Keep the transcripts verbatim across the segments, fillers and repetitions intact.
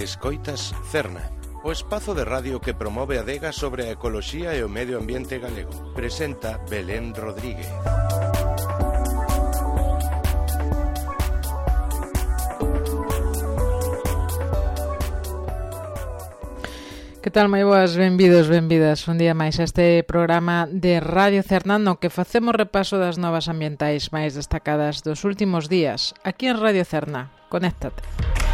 Escoitas Cerna, o espazo de radio que promove a adega sobre a ecoloxía e o medio ambiente galego. Presenta Belén Rodríguez. Que tal, moi boas, benvidos, benvidas un día máis a este programa de Radio Cerna no que facemos repaso das novas ambientais máis destacadas dos últimos días aquí en Radio Cerna. Conéctate.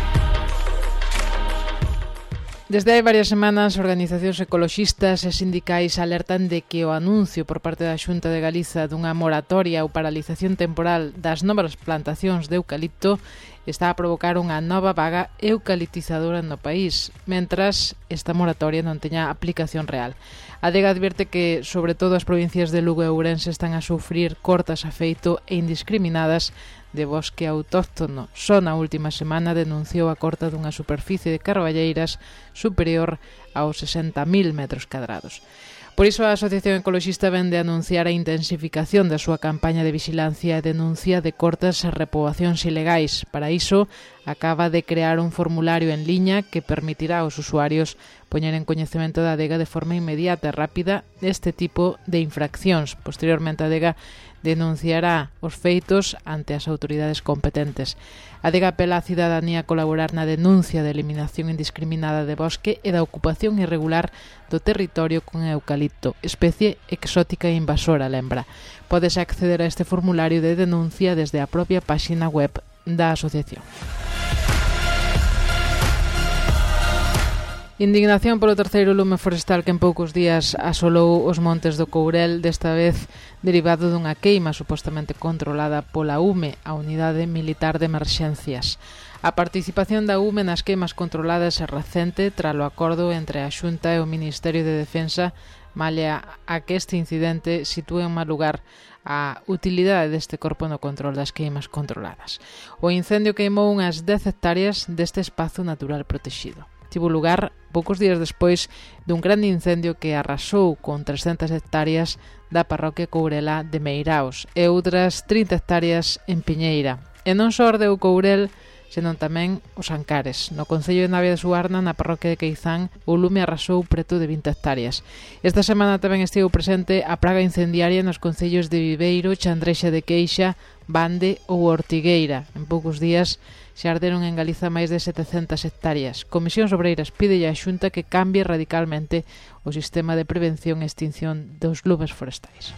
Desde hai varias semanas, organizacións ecoloxistas e sindicais alertan de que o anuncio por parte da Xunta de Galiza dunha moratoria ou paralización temporal das novas plantacións de eucalipto está a provocar unha nova vaga eucaliptizadora no país, mentras esta moratoria non teña aplicación real. A adega advierte que, sobre todo, as provincias de Lugo e Ourense están a sufrir cortas a feito e indiscriminadas de bosque autóctono. Só na última semana denunciou a corta dunha superficie de carballeiras superior aos sesenta mil metros cadrados. Por iso a Asociación Ecoloxista vende a anunciar a intensificación da súa campaña de vixilancia e denuncia de cortas e repoboacións ilegais. Para iso, acaba de crear un formulario en liña que permitirá aos usuarios poñer en coñecemento da adega de forma inmediata e rápida este tipo de infraccións. Posteriormente, a adega denunciará os feitos ante as autoridades competentes. A adega apela á cidadanía a colaborar na denuncia de eliminación indiscriminada de bosque e da ocupación irregular do territorio con eucalipto, especie exótica e invasora, lembra. Podes acceder a este formulario de denuncia desde a propia páxina web da asociación. Indignación polo terceiro lume forestal que en poucos días asolou os montes do Courel, desta vez derivado dunha queima supostamente controlada pola U M E, a Unidade Militar de Emerxencias. A participación da U M E nas queimas controladas é recente tras o acordo entre a Xunta e o Ministerio de Defensa, malia a que este incidente sitúe en mal lugar a utilidade deste corpo no control das queimas controladas. O incendio queimou unhas dez hectáreas deste espazo natural protexido. Tivo lugar poucos días despois dun grande incendio que arrasou con trescentas hectáreas da parroquia courelá de Meiraos e outras trinta hectáreas en Piñeira. E non só ardeu Courel, senón tamén os Ancares. No concello de Navia de Suarna, na parroquia de Queizán, o lume arrasou preto de vinte hectáreas. Esta semana tamén estivo presente a praga incendiaria nos concellos de Viveiro, Chandrexa de Queixa, Bande ou Ortigueira. En poucos días xa arderon en Galiza máis de setecentas hectáreas. Comisións Obreiras pide á Xunta que cambie radicalmente o sistema de prevención e extinción dos lumes forestais.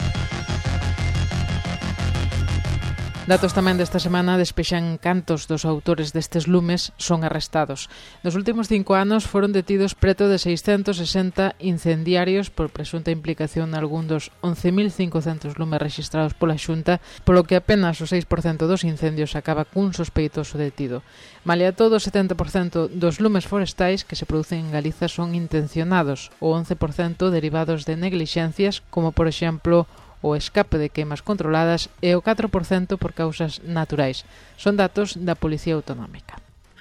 Datos tamén desta semana despexan cantos dos autores destes lumes son arrestados. Nos últimos cinco anos foron detidos preto de seiscentos sesenta incendiarios por presunta implicación nalgún dos once mil cincocentos lumes rexistrados pola Xunta, polo que apenas o seis por cento dos incendios acaba cun sospeitoso detido. Malia todo, o setenta por cento dos lumes forestais que se producen en Galiza son intencionados, o once por cento derivados de neglixencias, como por exemplo o escape de queimas controladas e o catro por cento por causas naturais. Son datos da Policía Autonómica.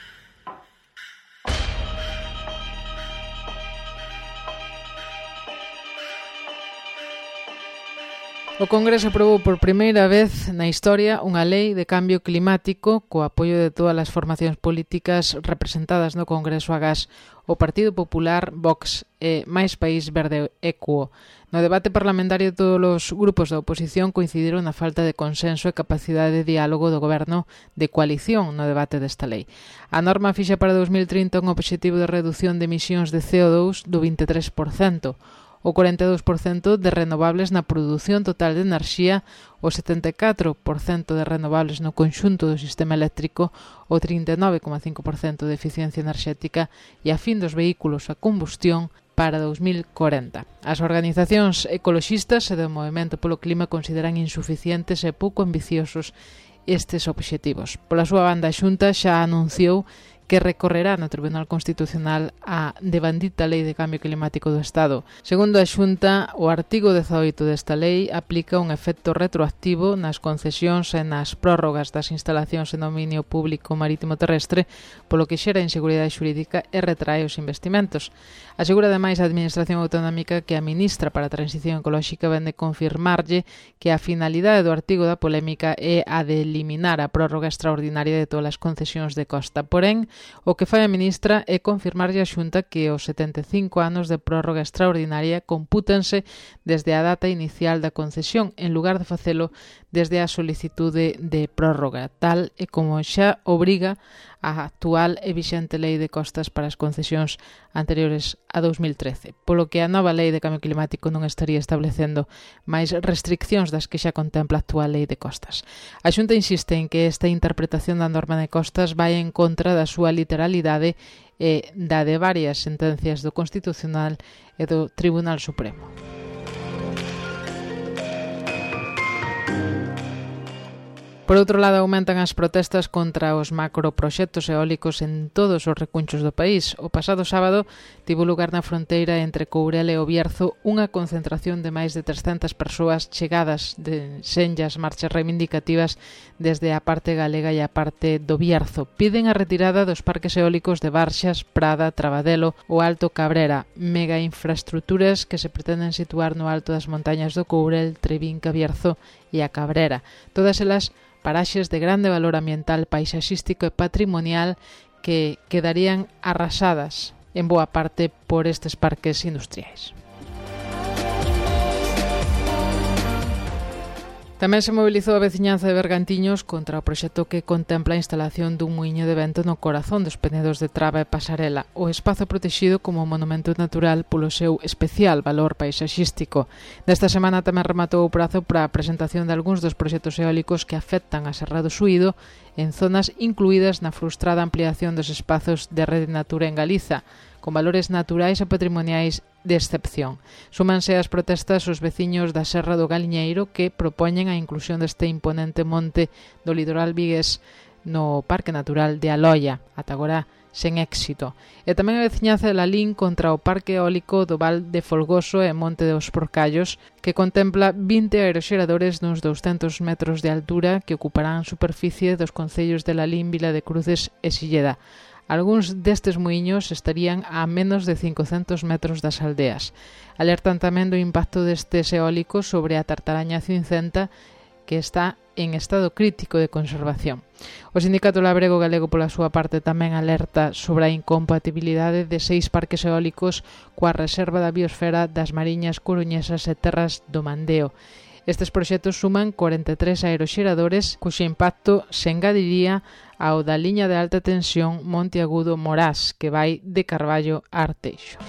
O Congreso aprobou por primeira vez na historia unha lei de cambio climático co apoio de todas as formacións políticas representadas no Congreso agás o Partido Popular, Vox e Máis País Verde Equo. No debate parlamentario, todos os grupos da oposición coincidiron na falta de consenso e capacidade de diálogo do goberno de coalición no debate desta lei. A norma fixa para dos mil trinta un obxectivo de reducción de emisións de C O dous do vinte e tres por cento, o cuarenta e dous por cento de renovables na produción total de enerxía, o setenta e catro por cento de renovables no conxunto do sistema eléctrico, o trinta e nove coma cinco por cento de eficiencia enerxética e a fin dos vehículos a combustión para dos mil corenta. As organizacións ecoloxistas e do Movemento polo Clima consideran insuficientes e pouco ambiciosos estes obxectivos. Pola súa banda, a Xunta xa anunciou que recorrerá no Tribunal Constitucional a devandita Lei de Cambio Climático do Estado. Segundo a Xunta, o artigo dezaoito desta lei aplica un efecto retroactivo nas concesións e nas prórrogas das instalacións en dominio público marítimo terrestre, polo que xera inseguridade xurídica e retrae os investimentos. Asegura ademais a Administración Autonómica que a ministra para a Transición Ecolóxica vende confirmarlle que a finalidade do artigo da polémica é a de eliminar a prórroga extraordinaria de todas as concesións de costa. Porén, O que fai a ministra é confirmarlle a Xunta que os setenta e cinco anos de prórroga extraordinaria compútanse desde a data inicial da concesión, en lugar de facelo desde a solicitude de prórroga, tal e como xa obriga a actual e vixente Lei de Costas para as concesións anteriores a dos mil trece, polo que a nova Lei de Cambio Climático non estaría establecendo máis restriccións das que xa contempla a actual Lei de Costas. A Xunta insiste en que esta interpretación da norma de costas vai en contra da súa literalidade e da de varias sentencias do Constitucional e do Tribunal Supremo. Por outro lado, aumentan as protestas contra os macroproxectos eólicos en todos os recunchos do país. O pasado sábado tivo lugar na fronteira entre Courel e o Bierzo unha concentración de máis de trescentas persoas chegadas de senllas marchas reivindicativas desde a parte galega e a parte do Bierzo. Piden a retirada dos parques eólicos de Barxas, Prada, Trabadelo ou Alto Cabrera, mega infraestructuras que se pretenden situar no alto das montañas do Courel, Trevinca, Bierzo e a Cabrera. Todas elas paraxes de grande valor ambiental, paisaxístico e patrimonial que quedarían arrasadas en boa parte por estes parques industriais. Tamén se mobilizou a veciñanza de Bergantiños contra o proxecto que contempla a instalación dun muiño de vento no corazón dos penedos de Traba e Pasarela, o espazo protexido como monumento natural polo seu especial valor paisaxístico. Nesta semana tamén rematou o prazo para a presentación de algúns dos proxectos eólicos que afectan a Serra do Suído en zonas incluídas na frustrada ampliación dos espazos de Rede Natura en Galiza, con valores naturais e patrimoniais de excepción. Súmanse ás protestas os veciños da Serra do Galiñeiro que propoñen a inclusión deste imponente monte do litoral vigués no Parque Natural de Aloia, ata agora sen éxito. E tamén a veciñanza de Lalín contra o Parque Eólico do Val de Folgoso e Monte dos Porcallos, que contempla vinte aeroxeradores nuns douscentos metros de altura que ocuparán superficie dos concellos de Lalín, Vila de Cruces e Silleda. Algúns destes muiños estarían a menos de cincocentos metros das aldeas. Alertan tamén do impacto destes eólicos sobre a tartaraña cincenta, que está en estado crítico de conservación. O Sindicato Labrego Galego, pola súa parte, tamén alerta sobre a incompatibilidade de seis parques eólicos coa reserva da biosfera das Mariñas Coruñesas e Terras do Mandeo. Estes proxectos suman corenta e tres aeroxeradores, cuxo impacto se engadiría ao da liña de alta tensión Monteagudo-Morás, que vai de Carballo a Arteixo.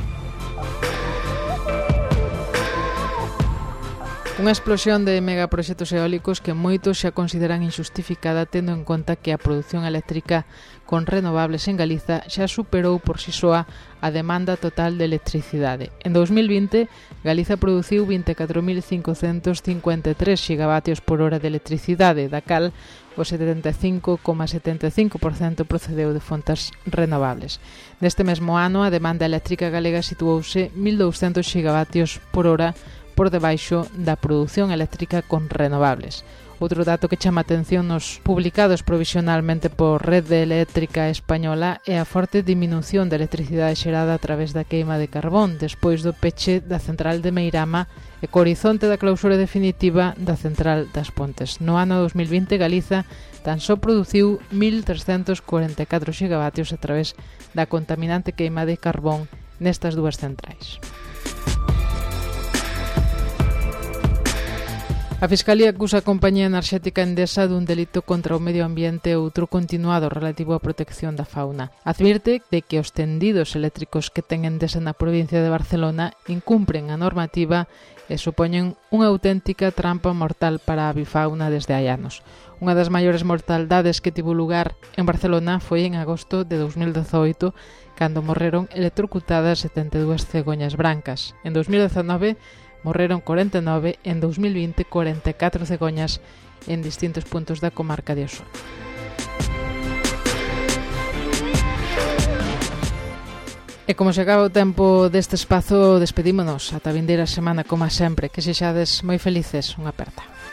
Unha explosión de megaproxectos eólicos que moitos xa consideran injustificada tendo en conta que a produción eléctrica con renovables en Galiza xa superou por si soa a demanda total de electricidade. En dous mil vinte, Galiza produciu vinte e catro mil cincocentos cincuenta e tres gigavatios por hora de electricidade, da cal o setenta e cinco coma setenta e cinco por cento procedeu de fontes renovables. Neste mesmo ano, a demanda eléctrica galega situouse mil douscentos gigavatios por hora por debaixo da produción eléctrica con renovables. Outro dato que chama atención nos publicados provisionalmente por Rede Eléctrica Española é a forte diminución de electricidade xerada a través da queima de carbón despois do peche da central de Meirama e co horizonte da clausura definitiva da central das Pontes. No ano dos mil vinte, Galiza tan só produciu mil trescentos cuarenta e catro gigavatios a través da contaminante queima de carbón nestas dúas centrais. A Fiscalía acusa a compañía enerxética Endesa dun delito contra o medio ambiente e outro continuado relativo á protección da fauna. Advirte de que os tendidos eléctricos que ten Endesa na provincia de Barcelona incumpren a normativa e supoñen unha auténtica trampa mortal para a avifauna desde hai anos. Unha das maiores mortaldades que tivo lugar en Barcelona foi en agosto de dos mil dezoito, cando morreron electrocutadas setenta e dúas cegoñas brancas. En dos mil dezanove, morreron corenta e nove, en dos mil vinte, corenta e catro cegoñas en distintos puntos da comarca de Osona. E como se acaba o tempo deste espazo, despedímonos ata a vindeira semana, como sempre. Que sexades moi felices. Unha aperta.